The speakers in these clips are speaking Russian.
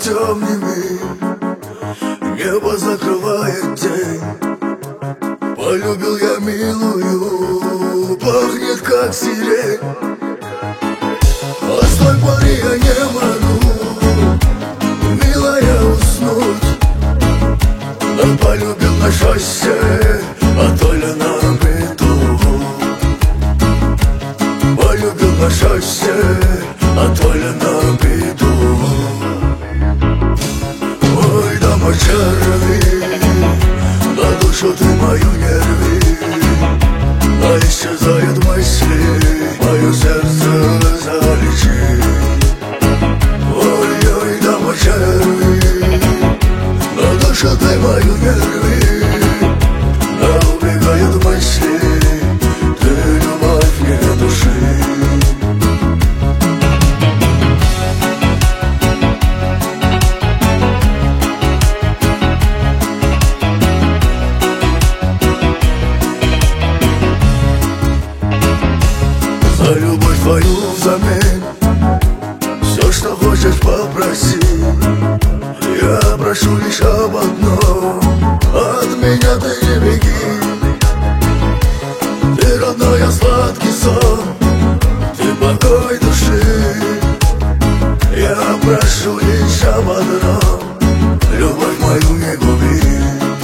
темными, небо закрывает день. Полюбил я милую, пахнет как сирень. А с той поры я не могу, милая, уснуть. Но полюбил на шоссе, а то ли на беду. Полюбил на шоссе, а то ли на беду. Ой, дама черви, на душу ты мою не рви. А исчезают мысли, мое сердце залечи. Ой-ой, дама черви, на душу ты мою не рви. А убегают мысли, ты любовь не души. За любовь твою взамен все, что хочешь, попроси. Я прошу лишь об одном: от меня ты не беги. Ты родной, а сладкий сон, ты покой души. Я прошу лишь об одном: любовь мою не губи.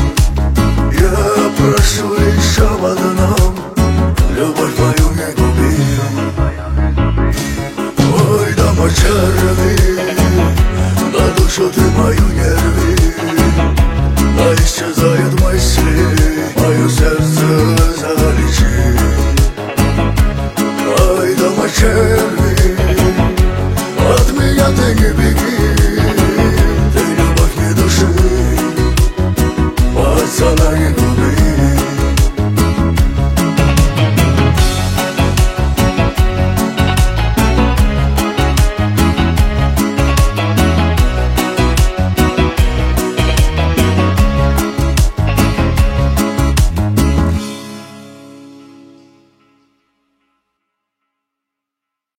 Я прошу лишь об одном: любовь мою не губи. Ой, дама черви, на душу ты мою не рви. А исчезают мысли, мое сердце залечи. Ой, дама черви,